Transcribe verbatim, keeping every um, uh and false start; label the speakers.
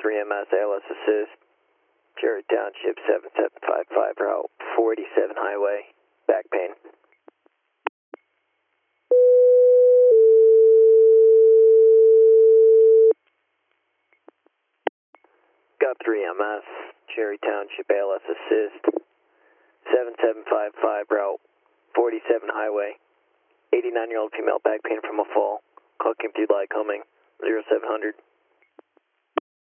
Speaker 1: three M S, A L S assist, Cherry Township seven seven five five, Route forty-seven Highway, back pain. Got three M S, Cherry Township, A L S assist, seven seven five five, Route forty-seven Highway, eighty-nine-year-old female, back pain from a fall. Call Kim if you'd like, homing, zero seven hundred.